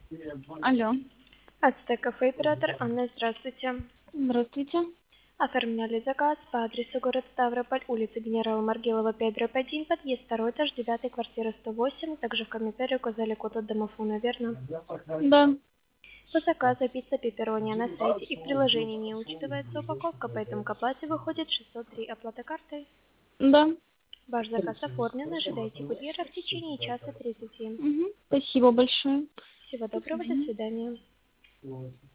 Алло, Ацтек кафе оператор Анна, здравствуйте. здравствуйте. Оформляли заказ по адресу город Ставрополь, улица генерала Маргелова, 5/1, подъезд 2, этаж 9, квартира 108, также в комментарии указали код от домофона, верно? Да, По заказу пицца пепперони на сайте и в приложении не учитывается упаковка, поэтому к оплате выходит 603. Оплата картой. да. Ваш заказ оформлен, ожидайте курьера в течение часа 30. Спасибо большое. Всего До доброго, до свидания. свидания.